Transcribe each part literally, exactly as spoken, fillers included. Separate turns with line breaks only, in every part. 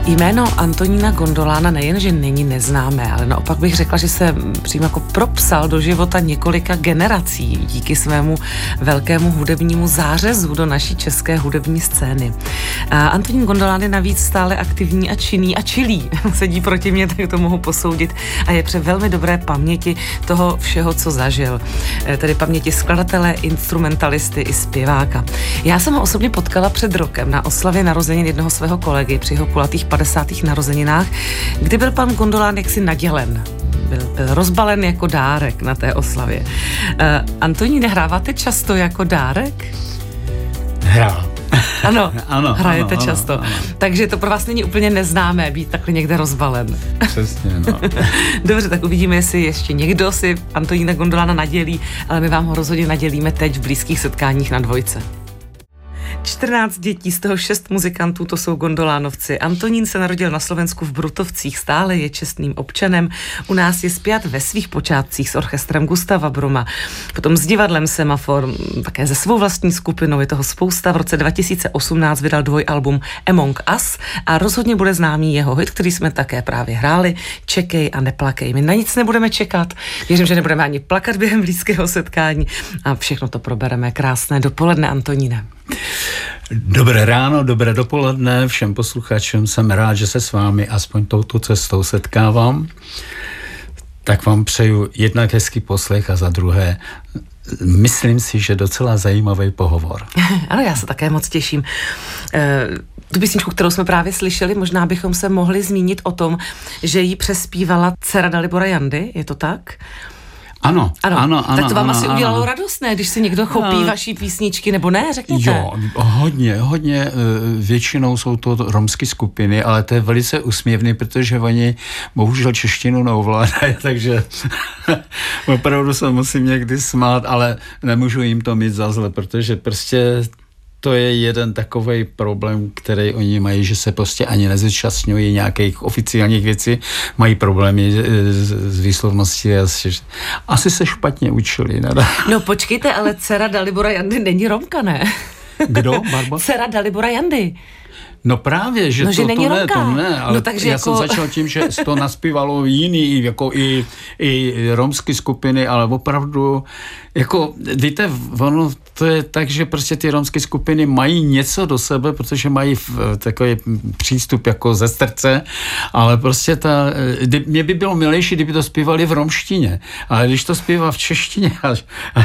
Jméno Antonína Gondolána nejenže není neznámé, ale naopak bych řekla, že se přímo jako propsal do života několika generací díky svému velkému hudebnímu zářezu do naší české hudební scény. A Antonín Gondolán je navíc stále aktivní a činný a čilý. Sedí proti mně, tak to mohu posoudit a je při velmi dobré paměti toho všeho, co zažil. Tedy paměti skladatele, instrumentalisty i zpěváka. Já jsem ho osobně potkala před rokem na oslavě narozenin jednoho svého kolegy při jeho kulatých padesátých narozeninách, kdy byl pan Gondolán jaksi nadělen. Byl, byl rozbalen jako dárek na té oslavě. Uh, Antonín, nehráváte často jako dárek?
Hrál.
Ano,
ano,
hrajete
ano,
často.
Ano, ano.
Takže to pro vás není úplně neznámé být takhle někde rozbalen.
Přesně, no.
Dobře, tak uvidíme, jestli ještě někdo si Antonína Gondolána nadělí, ale my vám ho rozhodně nadělíme teď v blízkých setkáních na Dvojce. čtrnáct dětí, z toho šest muzikantů, to jsou Gondolánovci. Antonín se narodil na Slovensku v Brutovcích, stále je čestným občanem. U nás je spjat ve svých počátcích s orchestrem Gustava Bruma, potom s divadlem Semafor, také se svou vlastní skupinou, je toho spousta. V roce dva tisíce osmnáct vydal dvojalbum Among Us a rozhodně bude známý jeho hit, který jsme také právě hráli, Čekej a neplakej. My na nic nebudeme čekat, věřím, že nebudeme ani plakat během blízkého setkání a všechno to probereme. Krásné dopoledne, Antoníne.
Dobré ráno, dobré dopoledne všem posluchačům. Jsem rád, že se s vámi aspoň touto cestou setkávám. Tak vám přeju jednak hezký poslech a za druhé myslím si, že docela zajímavý pohovor.
Ano, já se také moc těším. E, tu písničku, kterou jsme právě slyšeli, možná bychom se mohli zmínit o tom, že ji přespívala dcera Dalibora Jandy, je to tak?
Ano, ano, ano.
Tak to vám
ano,
asi
ano.
udělalo radost, ne? Když si někdo chopí no. vaší písničky, nebo ne? Řekněte.
Jo, hodně, hodně. Většinou jsou to romské skupiny, ale to je velice úsměvný, protože oni bohužel češtinu neovládají, takže opravdu se musím někdy smát, ale nemůžu jim to mít za zle, protože prostě to je jeden takovej problém, který oni mají, že se prostě ani nezúčastňují nějakých oficiálních věcí, mají problémy s výslovností. Asi se špatně učili. Ne?
No počkejte, ale dcera Dalibora Jandy není Romka, ne?
Kdo, Barba?
Dcera Dalibora Jandy.
No právě, že,
no,
to,
že není
to ne,
Romka.
to ne, ale
no, takže
já
jako...
jsem začal tím, že to naspívalo jiný, jako i, i romské skupiny, ale opravdu, jako, víte, ono to je tak, že prostě ty romské skupiny mají něco do sebe, protože mají takový přístup jako ze srdce, ale prostě ta, mě by bylo milejší, kdyby to zpívali v romštině, ale když to zpívá v češtině... Až...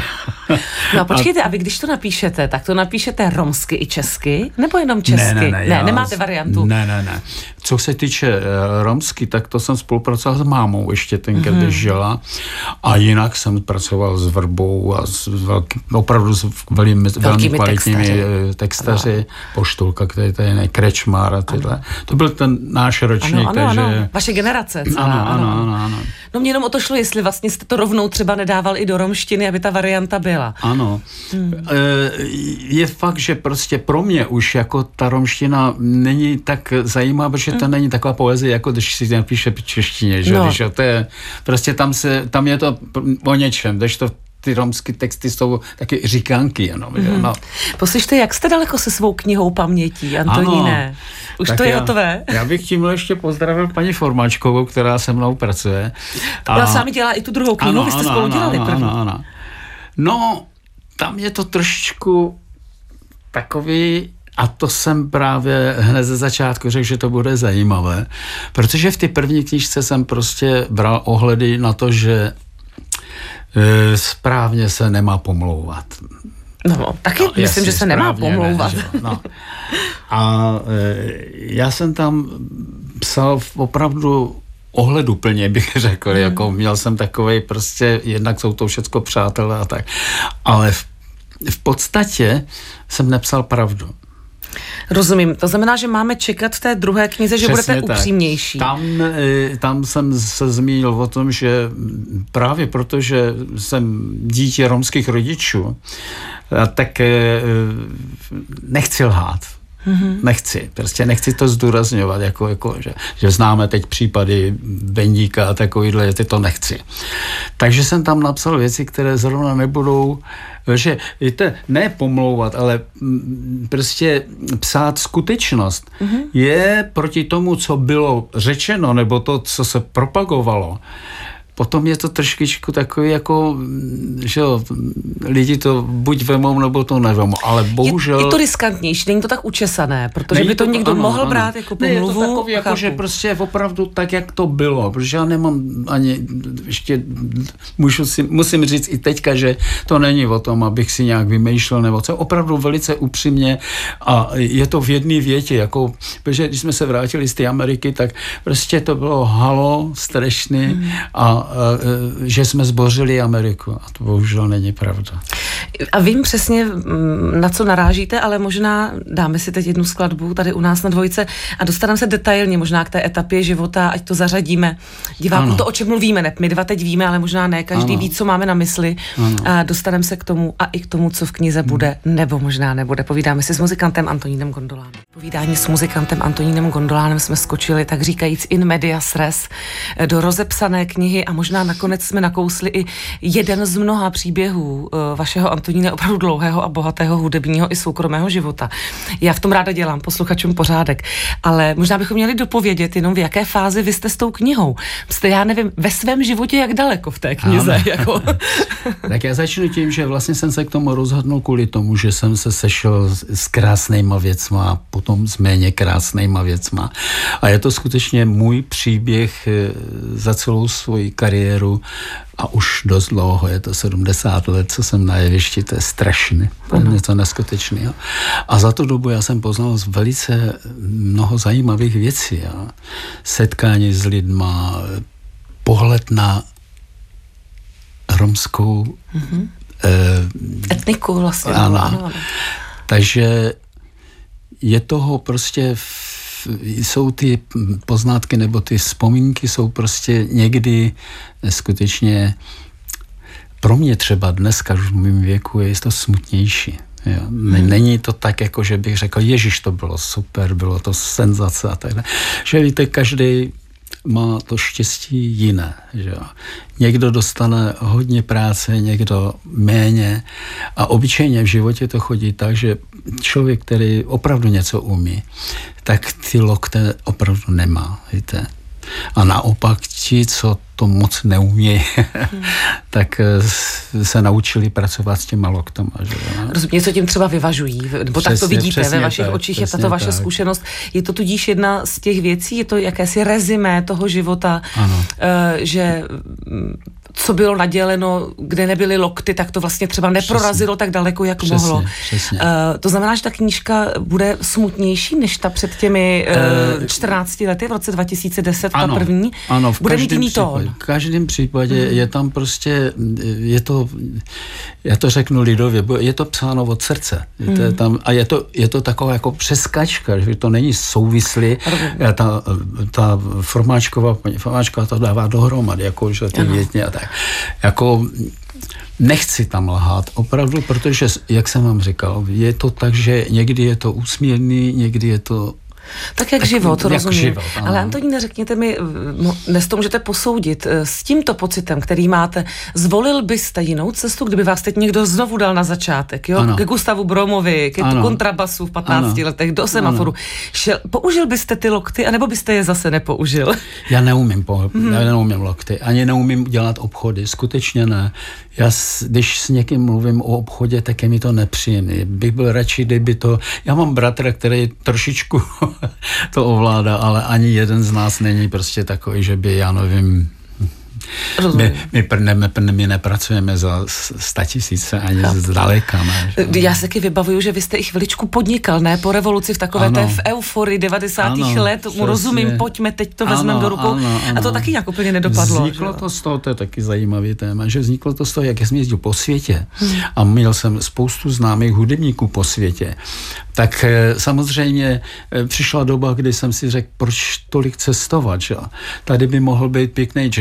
No a počkejte, a vy když to napíšete, tak to napíšete romsky i česky, nebo jenom česky?
Ne, ne, ne,
ne nemáte variantu?
Ne, ne, ne. Co se týče uh, romsky, tak to jsem spolupracoval s mámou ještě tenkrát, když žila. A jinak jsem pracoval s Vrbou a s velký, opravdu s velmi, velmi kvalitními textaři, textaři Poštulka, který tady je Krečmár a tyhle. To byl ten náš ročník,
ano, ano,
takže...
Ano. Vaše generace celá.
Ano, ano, ano, ano.
No mě jenom o to šlo, jestli vlastně jste to rovnou třeba nedával i do romštiny, aby ta varianta byla.
Ano. Hmm. Je fakt, že prostě pro mě už jako ta romština není tak zajímavá, protože to není taková poezie, jako když si napíše v češtině, že?
No.
Když to je, prostě tam, se, tam je to o něčem, když to ty romské texty jsou taky říkánky jenom. Mm-hmm. No.
Poslyšte, jak jste daleko se svou knihou pamětí, Antoníne?
Ano,
už to je
já,
hotové?
Já bych tímhle ještě pozdravil paní Formáčkovou, která se mnou pracuje.
A ona s vámi dělá i tu druhou knihu,
ano,
vy jste
ano,
spolu
ano,
dělali
ano,
první.
ano, ano. No, tam je to trošičku takový, a to jsem právě hned ze začátku řekl, že to bude zajímavé, protože v té první knížce jsem prostě bral ohledy na to, že e, správně se nemá pomlouvat.
No, taky
no,
myslím,
jasně,
že se nemá pomlouvat.
Ne, no. A e, já jsem tam psal opravdu ohleduplně, bych řekl, hmm. jako měl jsem takovej prostě, jednak jsou to všecko přátelé a tak, ale v, v podstatě jsem nepsal pravdu.
Rozumím, to znamená, že máme čekat v té druhé knize, že
Přesně
budete
tak.
upřímnější.
Tam, tam jsem se zmínil o tom, že právě protože jsem dítě romských rodičů, tak nechci lhát. Mm-hmm. Nechci, prostě nechci to zdůrazňovat, jako, jako, že, že známe teď případy Bendíka a takovýhle, ty to nechci. Takže jsem tam napsal věci, které zrovna nebudou, že víte, ne pomlouvat, ale prostě psát skutečnost mm-hmm. je proti tomu, co bylo řečeno, nebo to, co se propagovalo. Potom je to trošičku takový jako, že jo, lidi to buď vemou, nebo to nevemou, ale bohužel...
Je, je to riskantnější, není to tak učesané, protože by to, to někdo ano, mohl ano. brát jako pomluvu.
Ne, je to takový, jako, že prostě opravdu tak, jak to bylo, protože já nemám ani, ještě můžu si, musím říct i teďka, že to není o tom, abych si nějak vymýšlel, nebo co, opravdu velice upřímně a je to v jedné větě, jako, protože když jsme se vrátili z té Ameriky, tak prostě to bylo halo, strašný hmm. a že jsme zbořili Ameriku. A to bohužel není pravda.
A vím přesně, na co narážíte, ale možná dáme si teď jednu skladbu tady u nás na dvojce a dostaneme se detailně možná k té etapě života, ať to zařadíme. Divákům to, o čem mluvíme, ne, my dva teď víme, ale možná ne, každý ano. ví, co máme na mysli. Ano. A dostaneme se k tomu a i k tomu, co v knize bude, nebo možná nebude. Povídáme si s muzikantem Antonínem Gondolánem. Povídání s muzikantem Antonínem Gondolánem jsme skočili, tak říkajíc in medias res, do rozepsané knihy a možná nakonec jsme nakousli i jeden z mnoha příběhů vašeho Antonína, opravdu dlouhého a bohatého hudebního i soukromého života. Já v tom ráda dělám posluchačům pořádek, ale možná bychom měli dopovědět jenom, v jaké fázi vy jste s tou knihou. Jste, já nevím, ve svém životě jak daleko v té knize? Jako?
Tak já začnu tím, že vlastně jsem se k tomu rozhodnul kvůli tomu, že jsem se sešel s krásnýma věcma a potom s méně krásnýma věcma. A je to skutečně můj příběh za celou svoji kariéru a už dost dlouho, je to sedmdesát let, co jsem na jevišti, to je strašné, to je něco neskutečného. A za tu dobu já jsem poznal velice mnoho zajímavých věcí. Jo. Setkání s lidma, pohled na romskou mm-hmm. eh,
etniku vlastně.
Ano. ano. Takže je toho prostě jsou ty poznatky nebo ty vzpomínky jsou prostě někdy skutečně pro mě třeba dneska už v mém věku je to smutnější. Jo. Není to tak, jako že bych řekl, ježiš, to bylo super, bylo to senzace a tak dále. Že víte, každý má to štěstí jiné. Že jo. Někdo dostane hodně práce, někdo méně a obyčejně v životě to chodí tak, že člověk, který opravdu něco umí, tak ty lokte opravdu nemá, víte. A naopak ti, co to moc neumějí, hmm. tak se naučili pracovat s těma loktama.
Rozumím, co tím třeba vyvažují, nebo přesně, tak to vidíte ve vašich tak, očích, je tato vaše tak. zkušenost. Je to tudíž jedna z těch věcí, je to jakési rezimé toho života, ano. že co bylo naděleno, kde nebyly lokty, tak to vlastně třeba neprorazilo přesně. tak daleko, jak přesně, mohlo. Přesně. Uh, to znamená, že ta knížka bude smutnější, než ta před těmi uh, čtrnácti lety, v roce dva tisíce deset,
ano,
ta první.
Ano, v
bude mít jiný tón.
V každém případě mm. je tam prostě, je to, já to řeknu lidově, je to psáno od srdce. Mm. Je tam, a je to, je to taková jako přeskačka, že to není souvislý. Ta, ta formáčková, formáčková to dává dohromady, jako že ty větně a tak. Jako nechci tam lhát, opravdu, protože, jak jsem vám říkal, je to tak, že někdy je to úsměvný, někdy je to
tak jak tak, život, jak rozumím. Život, ale Antoníne, řekněte mi, dnes to můžete posoudit, s tímto pocitem, který máte, zvolil byste jinou cestu, kdyby vás teď někdo znovu dal na začátek, jo? Ke Gustavu Bromovi, ke ano. kontrabasu v patnácti ano. letech, do semaforu. Šel, použil byste ty lokty, anebo byste je zase nepoužil? Já
neumím, po, hmm. já neumím lokty, ani neumím dělat obchody, skutečně ne. Já, když s někým mluvím o obchodě, tak je mi to nepříjemný. Bych byl radši, kdyby to... Já mám bratra, který trošičku to ovládá, ale ani jeden z nás není prostě takový, že by, já nevím... My, my, my, my nepracujeme za statisíce ani Chápu. zdaleka. Ne,
Já se taky vybavuju, že vy jste i chviličku podnikal, ne? Po revoluci v takové ano. té v euforii devadesátých ano, let. Mu rozumím, pojďme, teď to vezmeme do rukou. Ano, ano. A to taky nějak úplně nedopadlo.
Vzniklo že? to z toho, to je taky zajímavý téma, že vzniklo to z toho, jak jsem jezdil po světě hmm. a měl jsem spoustu známých hudebníků po světě. Tak samozřejmě přišla doba, kdy jsem si řekl, proč tolik cestovat, že? Tady by mohl být pěkný jazz klub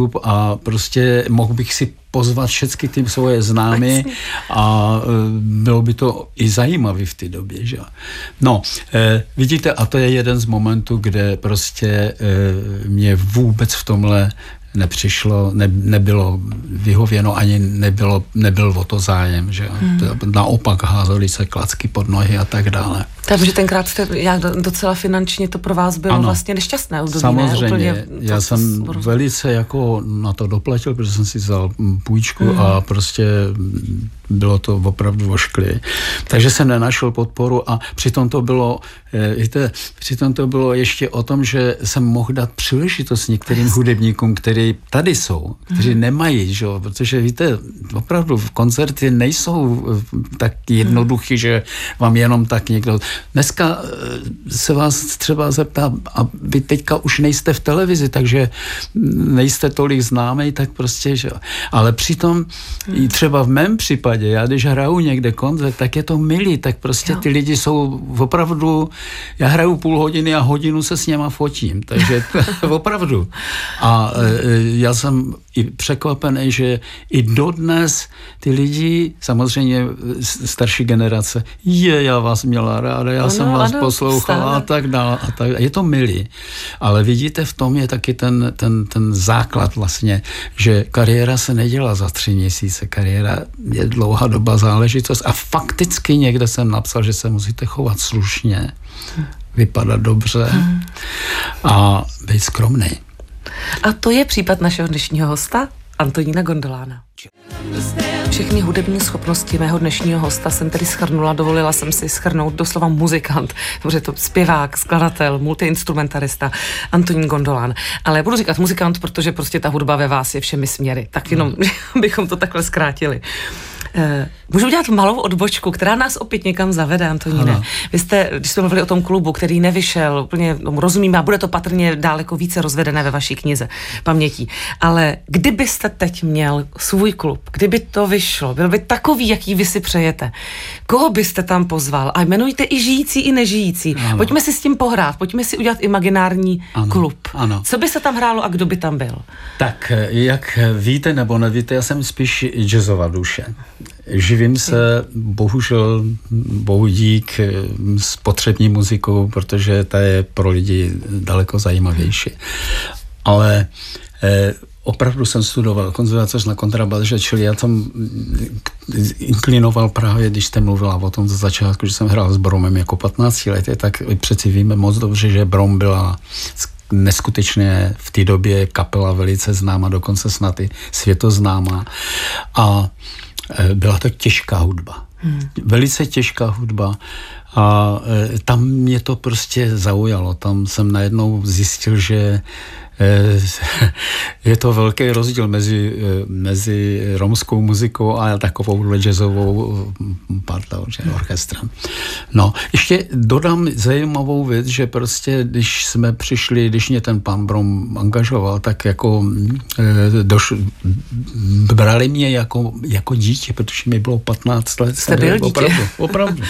klub a prostě mohl bych si pozvat všechny ty svoje známy a bylo by to i zajímavé v té době, že? No, eh, vidíte, a to je jeden z momentů, kde prostě eh, mě vůbec v tomhle nepřišlo, ne, nebylo vyhověno, ani nebylo, nebyl o to zájem, že hmm. naopak házeli se klacky pod nohy a tak dále.
Takže tenkrát jste, jak docela finančně to pro vás bylo ano. vlastně nešťastné období,
samozřejmě,
ne?
já to, jsem to velice jako na to doplatil, protože jsem si vzal půjčku hmm. a prostě bylo to opravdu ošklé. Takže jsem nenašel podporu a přitom to bylo, víte, přitom to bylo ještě o tom, že jsem mohl dát příležitost některým Jasně. hudebníkům, kteří tady jsou, kteří hmm. nemají, že? Protože víte, opravdu koncerty nejsou tak jednoduchý, že vám jenom tak někdo... Dneska se vás třeba zeptá, a vy teďka už nejste v televizi, takže nejste tolik známý, tak prostě, že... Ale přitom i třeba v mém případě, já když hraju někde koncert, tak je to milý, tak prostě ty lidi jsou opravdu, já hraju půl hodiny a hodinu se s něma fotím, takže opravdu. A já jsem i překvapený, že i dodnes ty lidi, samozřejmě starší generace, je, já vás měla ráda, já ano, jsem vás ano, poslouchala a tak dále. A tak, je to milý. Ale vidíte, v tom je taky ten, ten, ten základ vlastně, že kariéra se nedělá za tři měsíce, kariéra je dlouhá doba záležitost a fakticky někde jsem napsal, že se musíte chovat slušně, vypadat dobře hmm. a být skromnej.
A to je případ našeho dnešního hosta, Antonína Gondolána. Všechny hudební schopnosti mého dnešního hosta jsem tedy shrnula, dovolila jsem si shrnout doslova muzikant, protože to zpěvák, skladatel, multiinstrumentalista Antonín Gondolán. Ale budu říkat muzikant, protože prostě ta hudba ve vás je všemi směry. Tak jenom hmm. bychom to takhle zkrátili. Uh, můžu udělat malou odbočku, která nás opět někam zavede, Antoníne. Ano. Vy jste, když jsme mluvili o tom klubu, který nevyšel, úplně tomu rozumím, a bude to patrně daleko více rozvedené ve vaší knize pamětí. Ale kdybyste teď měl svůj klub, kdyby to vyšlo, byl by takový, jaký vy si přejete, koho byste tam pozval? A jmenujte i žijící, i nežijící. Ano. Pojďme si s tím pohrát, pojďme si udělat imaginární ano. klub. Ano. Co by se tam hrálo a kdo by tam byl?
Tak, jak víte nebo nevíte, já jsem spíš jazzová duše. Živím se, bohužel, bohu dík, s potřební muzikou, protože ta je pro lidi daleko zajímavější. Ale eh, opravdu jsem studoval konzervatoř na kontrabaře, čili já tam inklinoval právě, když jste mluvila o tom za začátku, že jsem hrál s Bromem jako patnáctiletý, tak přeci víme moc dobře, že Brom byla neskutečně v té době kapela velice známá, dokonce snad i světoznámá. A byla to těžká hudba. Hmm. Velice těžká hudba. A e, tam mě to prostě zaujalo. Tam jsem najednou zjistil, že e, je to velký rozdíl mezi, e, mezi romskou muzikou a takovou jazzovou partou, že, orchestrem. No, ještě dodám zajímavou věc, že prostě, když jsme přišli, když mě ten pan Brom angažoval, tak jako e, doš, brali mě jako, jako dítě, protože mi bylo patnáct let.
Jste byl dítě.
Opravdu, opravdu.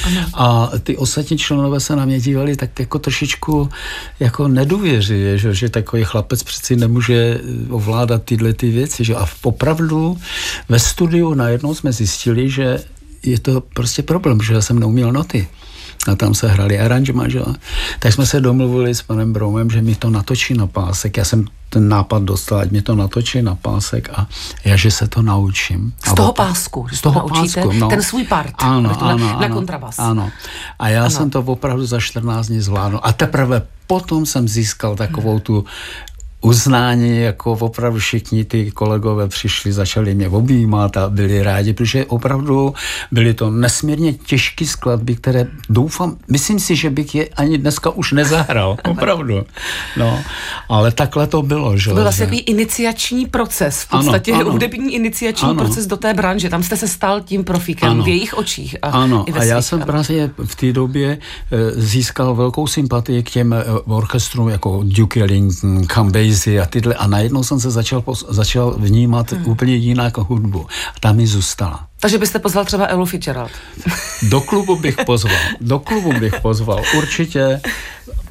A ty ostatní členové se na mě dívali tak jako trošičku jako nedůvěřivě, že, že takový chlapec přeci nemůže ovládat tyhle ty věci. Že? A opravdu ve studiu najednou jsme zjistili, že je to prostě problém, že já jsem neuměl noty. A tam se hrali aranžma, že? Tak jsme se domluvili s panem Bromem, že mi to natočí na pásek. Já jsem ten nápad dostal, ať mi to natočí na pásek a já, že se to naučím.
Z toho pásku, že
z toho
to naučíte,
pásku, no.
Ten svůj part,
ano, ano,
na,
ano,
na kontrabas.
Ano. A já ano. jsem to opravdu za čtrnáct dní zvládnul. A teprve potom jsem získal takovou tu uznání, jako opravdu všichni ty kolegové přišli, začali mě objímat a byli rádi, protože opravdu byly to nesmírně těžké skladby, které doufám, myslím si, že bych je ani dneska už nezahrál, opravdu. No, ale takhle to bylo. Že?
To byl vlastně takový iniciační proces, v podstatě ano, ano. hudební iniciační ano. proces do té branže, tam jste se stal tím profíkem ano. v jejich očích. A
ano,
i ve
a já
svých,
jsem
ano.
právě v té době získal velkou sympatii k těm orchestrům jako Duke Ellington, Cambay a tyhle. A najednou jsem se začal, začal vnímat hmm. úplně jinak hudbu. A tam mi zůstala.
Takže byste pozval třeba Elu Fitzgerald?
Do klubu bych pozval. Do klubu bych pozval. Určitě.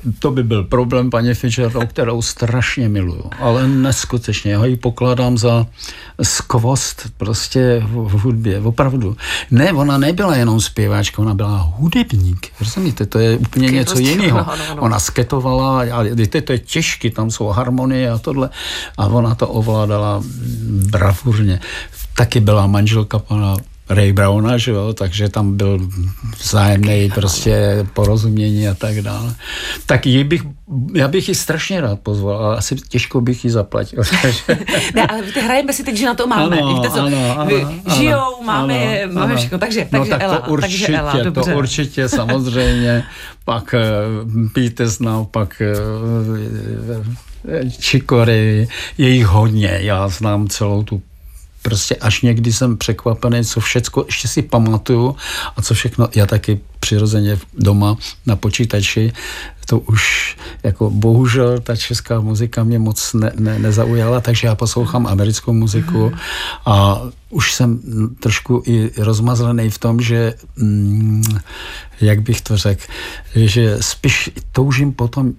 to by byl problém, paní Fitzgerald, kterou strašně miluju, ale neskutečně. Já ji pokládám za skvost prostě v hudbě, opravdu. Ne, ona nebyla jenom zpěváčka, ona byla hudebník. Rozumíte, to je úplně Ký něco jiného. No, no, no. Ona sketovala, a víte, to je těžké, tam jsou harmonie a tohle. A ona to ovládala bravurně. Taky byla manželka pana Ray Browna, že jo, takže tam byl vzájemný prostě porozumění a tak dále. Tak ji bych, já bych ji strašně rád pozval, ale asi těžko bych ji zaplatil.
Ne, ale víte, hrajeme si teď, že na to máme.
Ano,
víte co,
ano, ano,
žijou, máme je, máme všechno, takže,
no,
takže
tak
Ela,
to určitě,
takže Ela, dobře.
To určitě, samozřejmě, pak Pete Snow, pak Chick Corea, je jich hodně, já znám celou tu prostě až někdy jsem překvapený, co všecko ještě si pamatuju a co všechno, já taky přirozeně doma na počítači, to už jako bohužel ta česká muzika mě moc ne, ne, nezaujala, takže já poslouchám americkou muziku mm. a už jsem trošku i rozmazlený v tom, že mm, jak bych to řekl, že spíš toužím potom,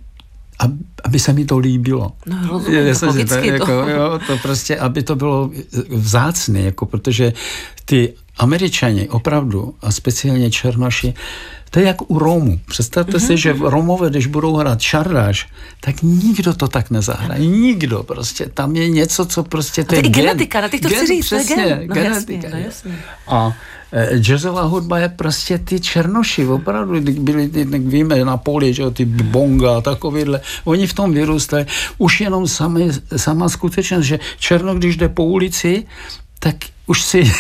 aby se mi to líbilo.
No, rozumím, to logicky
to. Jako, jo, to prostě, aby to bylo vzácné, jako, protože ty Američani opravdu, a speciálně Černoši, to je jak u Romů. Představte mm-hmm. si, že Romové, když budou hrát šardáš, tak nikdo to tak nezahraje. Nikdo prostě. Tam je něco, co prostě... To,
to je
gen.
genetika, na těch to chci říct.
Přesně,
gen. No,
genetika.
Jasně, no, jasně.
A jazzová hudba je prostě ty Černoši, opravdu, byli, jak víme, na poli, že, ty bonga a takovýhle, oni v tom vyrůstají. Už jenom sami, sama skutečnost, že Černo, když jde po ulici, tak už si,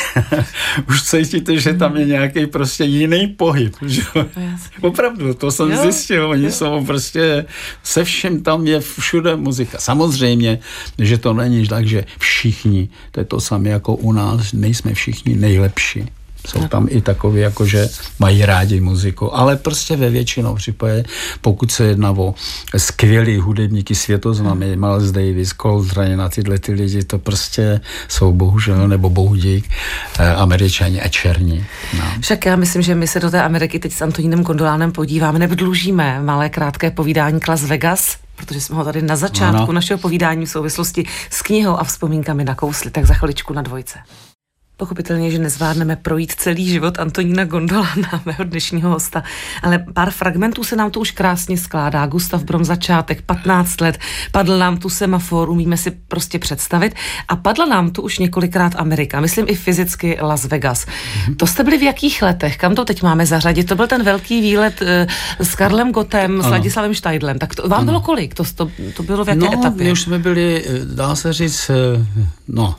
už cítíte, že tam je nějaký prostě jiný pohyb. Že? Opravdu, to jsem jo, zjistil, oni jo. jsou prostě, se všem tam je všude muzika. Samozřejmě, že to není tak, že všichni, to je to samé jako u nás, nejsme všichni nejlepší. Jsou tam i takoví, jakože mají rádi muziku, ale prostě ve většinou případě, pokud se jedná o skvělý hudebníky světoznámí, Miles Davis, Coltrane a tyhle ty lidi, to prostě jsou bohužel, nebo bohudík, Američani a černí. No.
Však já myslím, že my se do té Ameriky teď s Antonínem Gondolánem podíváme, nebo dlužíme malé krátké povídání k Las Vegas, protože jsme ho tady na začátku ano. našeho povídání v souvislosti s knihou a vzpomínkami nakousli, tak za chviličku na dvojce. Pochopitelně, že nezvládneme projít celý život Antonína Gondolána, mého dnešního hosta, ale pár fragmentů se nám to už krásně skládá. Gustav Brom začátek, patnáct let, padl nám tu Semafor, umíme si prostě představit a padla nám tu už několikrát Amerika, myslím i fyzicky Las Vegas. Mm-hmm. To jste byli v jakých letech? Kam to teď máme zařadit? To byl ten velký výlet uh, s Karlem Gottem, ano. s Ladislavem Štajdlem. Tak to, vám ano. bylo kolik? To, to, to bylo v jaké
no,
etapě?
No, už jsme byli, dá se říct, no,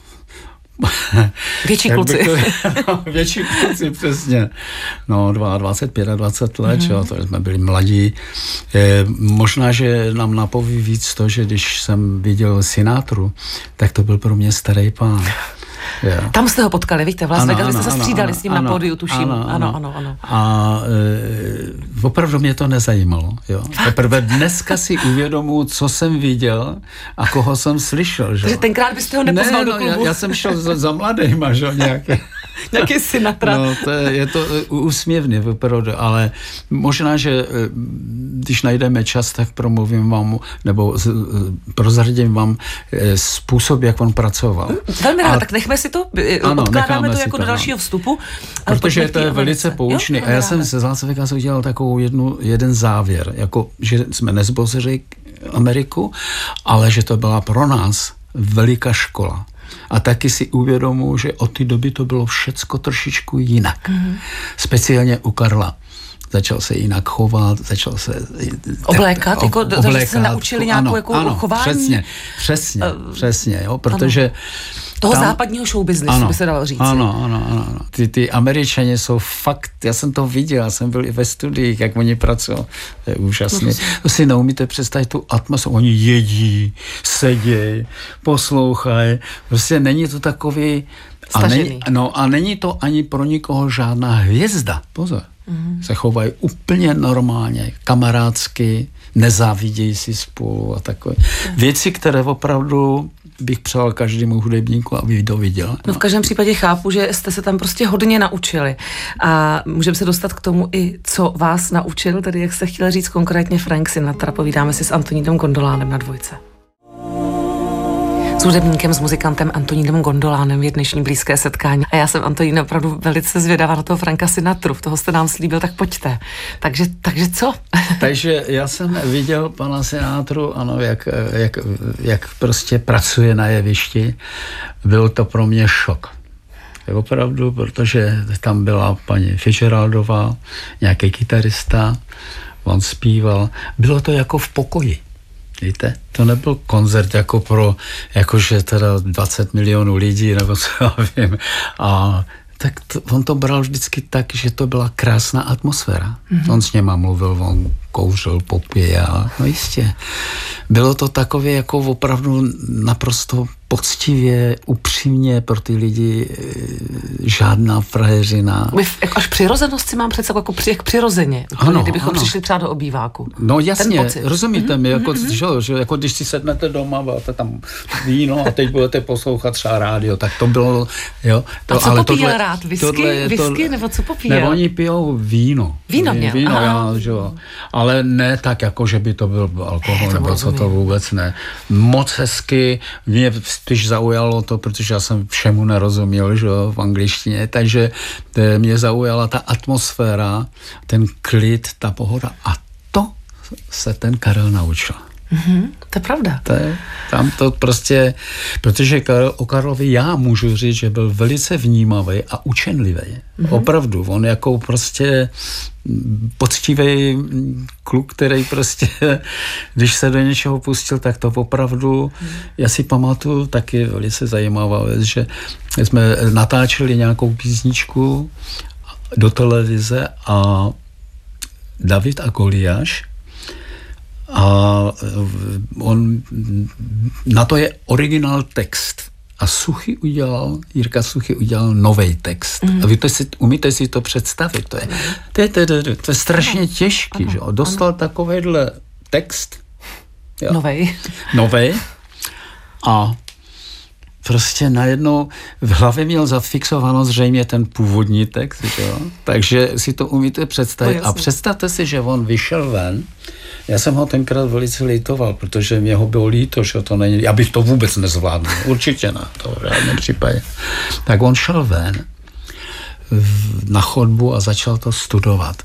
Větší kluci.
To, no, větší kluci, přesně. No, dvacet dva, dvacet pět let, mm. jo, to jsme byli mladí. E, možná, že nám napoví víc to, že když jsem viděl Sinatru, tak to byl pro mě starý pán. Yeah.
Tam jste ho potkali, víte, v Las Vegas, jste se střídali ano, s ním ano, na pódiu, tuším. Ano, ano, ano. ano.
A e, opravdu mě to nezajímalo. Jo. Teprve dneska si uvědomuji, co jsem viděl a koho jsem slyšel. Že?
Takže tenkrát byste ho nepozval
ne,
do klubu.
No, já, já jsem šel za, za mladejma, že nějaké.
Nějaký Sinatra.
No, to je, je to úsměvný, opravdu, ale možná, že když najdeme čas, tak promluvím vám, nebo prozradím vám způsob, jak on pracoval.
Velmi rád, tak nechme si to, ano, odkládáme to jako to, do dalšího vstupu.
Protože to je velice poučný. A já jsem se z Las Vegasu udělal takovou jednu, jeden závěr, jako, že jsme nezbořili Ameriku, ale že to byla pro nás veliká škola. A taky si uvědomuji, že od té doby to bylo všecko trošičku jinak. Mm-hmm. Speciálně u Karla. Začal se jinak chovat, začal se...
Oblékat?
Tak,
jako,
oblékat.
Takže jste naučili nějakou
ano,
jako
ano,
chování?
Přesně, přesně, uh, přesně, jo, protože... Ano.
Toho tam, západního showbiznesu by se dalo říct.
Ano, ano, ano. Ty, ty Američani jsou fakt, já jsem to viděl, já jsem byl i ve studiích, jak oni pracují. To je úžasné. No, to si neumíte představit tu atmosféru. Oni jedí, sedějí, poslouchají. Prostě není to takový... A není, no a není to ani pro nikoho žádná hvězda. Pozor. Mm-hmm. Se chovají úplně normálně, kamarádsky, nezávidějí si spolu a takové. Mm. Věci, které opravdu bych přál každému hudebníku, aby to viděl. No.
no v každém případě chápu, že jste se tam prostě hodně naučili a můžeme se dostat k tomu i, co vás naučil, tedy jak jste chtěla říct konkrétně Frank Sinatra. Povídáme si s Antonínem Gondolánem na Dvojce. S hudebníkem, s muzikantem Antonínem Gondolánem je dnešní blízké setkání. A já jsem, Antonín, opravdu velice zvědavá na toho Franka Sinatru. Toho jste nám slíbil, tak pojďte. Takže, takže co?
Takže já jsem viděl pana Sinatru, ano, jak, jak, jak prostě pracuje na jevišti. Byl to pro mě šok. Opravdu, protože tam byla paní Fitzgeraldová, nějaký kytarista, on zpíval. Bylo to jako v pokoji. Víte, to nebyl koncert jako pro, jakože teda dvacet milionů lidí, nebo co já vím. A tak to, on to bral vždycky tak, že to byla krásná atmosféra. Mm-hmm. On s něma mluvil, on kouřil, popíjel, no jistě. Bylo to takové jako opravdu naprosto poctivě, upřímně pro ty lidi, žádná frajeřina.
Jako až přirozenost si mám přece jako při, jak přirozeně, ano, kdybychom ano. přišli třeba do obýváku.
No jasně, rozumíte mi, jako, mm-hmm. že, že, jako když si sednete doma, máte tam víno a teď budete poslouchat třeba rádio, tak to bylo, jo. To,
a co
ale
popíjel
tohle,
rád? Whisky, whisky nebo co popíjel?
Ne, oni pijou víno.
Víno měl?
Víno, já, že jo. Ale ne tak, jako že by to byl alkohol, to nebo co to vůbec ne. Moc hezky, mě spíš zaujalo to, protože já jsem všemu nerozuměl, že jo, v angličtině, takže mě zaujala ta atmosféra, ten klid, ta pohoda a to se ten Karel naučil.
Mm-hmm, to je pravda.
To je, tam to prostě, protože Karel, o Karlovi já můžu říct, že byl velice vnímavý a učenlivý. Mm-hmm. Opravdu, on jako prostě poctivý kluk, který prostě, když se do něčeho pustil, tak to opravdu, mm. já si pamatuju taky velice zajímavá věc, že jsme natáčeli nějakou písničku do televize a David a Goliáš a on, na to je originál text. A Suchy udělal, Jirka Suchy udělal nový text. Mm. A vy to si, umíte si to představit. To je, to je, to je, to je, to je strašně ano. těžký. Ano. Že? Dostal ano. takovejhle text.
Novej.
Novej. A prostě najednou v hlavě měl zafixováno zřejmě ten původní text. Že? Takže si to umíte představit. A představte si, že on vyšel ven. Já jsem ho tenkrát velice lítoval, protože mě ho bylo líto, že to není, já bych to vůbec nezvládl, určitě ne, to v žádném případě. Tak on šel ven na chodbu a začal to studovat.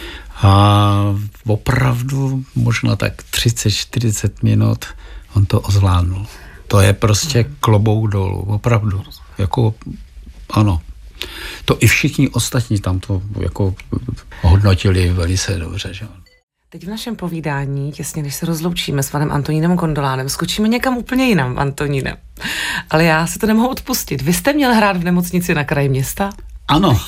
A opravdu možná tak třicet čtyřicet minut on to ozvládnul. To je prostě klobouk dolů, opravdu, jako ano. To i všichni ostatní tam to jako hodnotili velice dobře, že?
Teď v našem povídání, těsně než se rozloučíme s panem Antonínem Gondolánem, skočíme někam úplně jinam, Antoníne. Ale já si to nemohu odpustit. Vy jste měl hrát v nemocnici na kraji města?
Ano.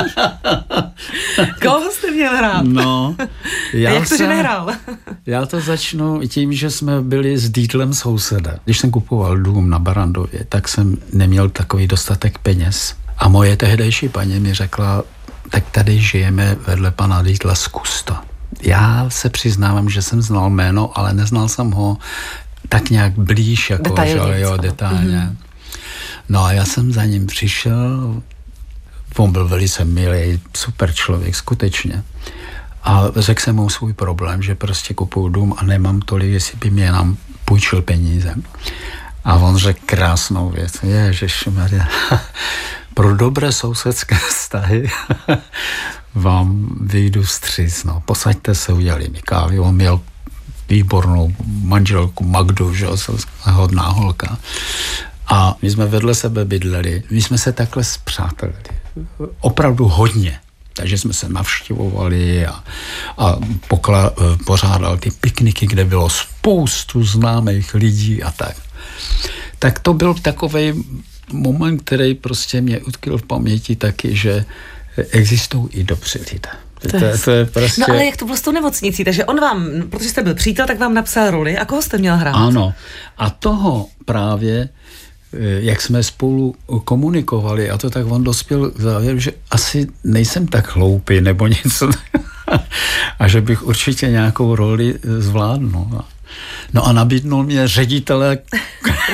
Koho jste měl hrát?
No. Já
jak to,
jsem,
že nehrál?
Já to začnu tím, že jsme byli s Dítlem souseda. Když jsem kupoval dům na Barandově, tak jsem neměl takový dostatek peněz. A moje tehdejší paní mi řekla, tak tady žijeme vedle pana Dítla, zkus to. Já se přiznávám, že jsem znal jméno, ale neznal jsem ho tak nějak blíž, jako detailně. Že, jo, detailně. Mm. No a já jsem za ním přišel, on byl velice milý, super člověk, skutečně. A řekl jsem mu svůj problém, že prostě kupuju dům a nemám tolik, jestli by mě nám půjčil peníze. A on řekl krásnou věc. Ježišmarja, pro dobré sousedské vztahy vám vyjdu vstříc, no. Posaďte se, udělali mi kávy. On měl výbornou manželku Magdu, že jo, hodná holka. A my jsme vedle sebe bydleli. My jsme se takhle spřátelili. Opravdu hodně. Takže jsme se navštěvovali a, a pokla, pořádal ty pikniky, kde bylo spoustu známých lidí a tak. Tak to byl takovej moment, který prostě mě utkvěl v paměti taky, že existují i dobří lidé. To, to, to je prostě...
No ale jak to bylo s tou nemocnicí? Takže on vám, protože jste byl přítel, tak vám napsal roli. A koho jste měl hrát?
Ano. A toho právě, jak jsme spolu komunikovali, a to tak on dospěl k závěru, že asi nejsem tak hloupý nebo něco. A že bych určitě nějakou roli zvládnul. No a nabídnul mě ředitele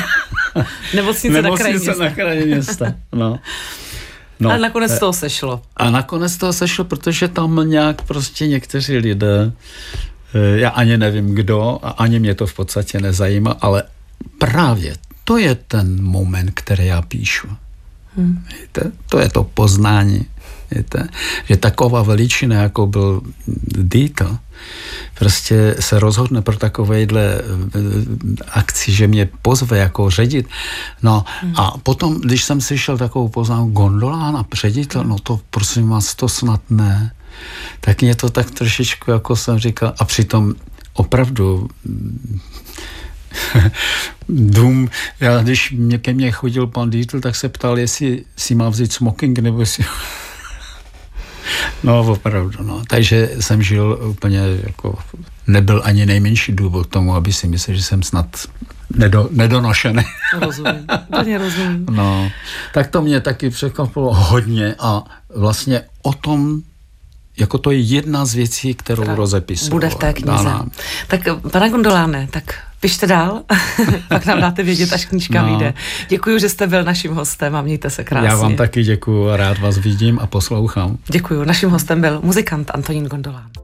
Nemocnice, na kraji města.
na kraji města, no.
No, ale nakonec toho sešlo.
A nakonec toho sešlo, protože tam nějak prostě někteří lidé, já ani nevím kdo, a ani mě to v podstatě nezajímá, ale právě to je ten moment, který já píšu. Hmm. Víte? To je to poznání. Víte? Že taková veličina, jako byl Dietl, prostě se rozhodne pro takovejhle akci, že mě pozve jako ředitel. No hmm. a potom, když jsem slyšel takovou poznámku Gondolán a ředitel, no to prosím vás, to snad ne. Tak mě to tak trošičku, jako jsem říkal, a přitom opravdu dům, já když mě, ke mně chodil pan Dietl, tak se ptal, jestli si má vzít smoking, nebo si... No, opravdu, no. Takže jsem žil úplně, jako, nebyl ani nejmenší důvod k tomu, aby si myslel, že jsem snad nedo, nedonošený.
Rozumím, úplně rozumím.
No, tak to mě taky překvapilo hodně a vlastně o tom, jako to je jedna z věcí, kterou
Která
rozepisuju.
Bude v té knize. Dá, tak, pane Gondoláne, tak pište dál, pak nám dáte vědět, až knížka no. vyjde. Děkuji, že jste byl naším hostem a mějte se krásně.
Já vám taky děkuji a rád vás vidím a poslouchám.
Děkuji. Naším hostem byl muzikant Antonín Gondolán.